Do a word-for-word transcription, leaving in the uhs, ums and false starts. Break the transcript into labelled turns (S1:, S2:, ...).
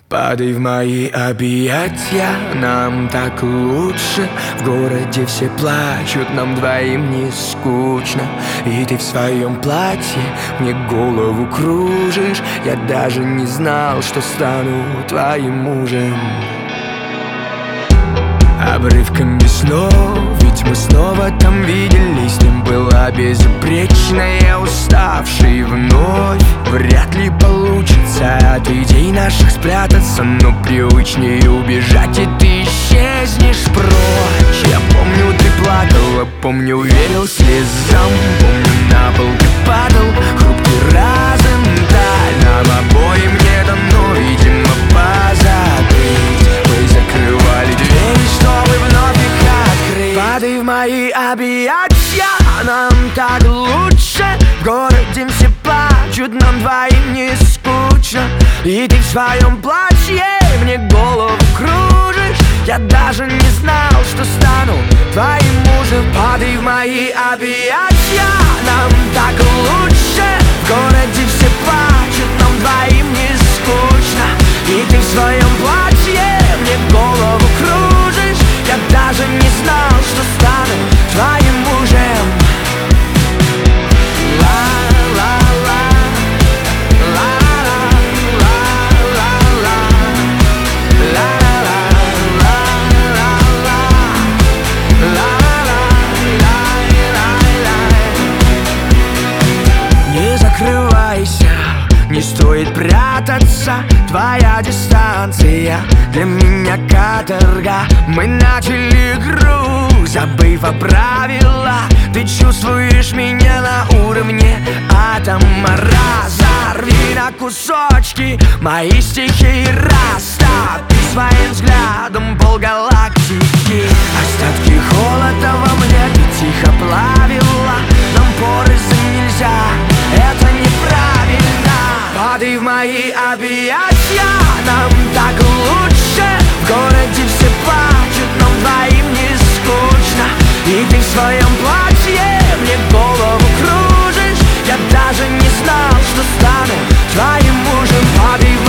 S1: Падай в мои объятия, нам так лучше. В городе все плачут, нам двоим не скучно. И ты в своем платье мне голову кружишь. Я даже не знал, что стану твоим мужем. Обрывками снов, ведь мы снова там виделись. Ты была безупречная, уставшей вновь. Вряд ли получится от идей наших спрятаться, но привычнее убежать, и ты исчезнешь прочь. Я помню, ты плакала, помню, верил слезам. Помню, на пол ты падал, хрупкий розенталь. Нам обоим не дано, видимо, позабыть. Мы закрывали двери, чтобы вновь их открыть. Падай в мои объятия, нам так лучше. В городе все плачут, нам двоим не скучно. И ты в своем платье мне голову кружишь. Я даже не знал, что стану твоим мужем. Падай в мои объятия, нам так лучше. В городе все плачут, нам двоим не скучно. И ты в своем платье мне голову кружишь. Я даже не знал, что стану твоим мужем. Не закрывайся, не стоит прятаться. Твоя дистанция для меня каторга. Мы начали игру, забыв о правилах. Ты чувствуешь меня на уровне атома. Разорви на кусочки мои стихи и растопи своим взглядом полгалактики. Остатки холода во мне ты тихо плавила. Нам порознь нельзя, это неправильно. Падай в мои объятия, нам так лучше. В городе все плачут, нам двоим не скучно. И ты в своем платье мне голову кружишь. Я даже не знал, что стану твоим мужем. Падай в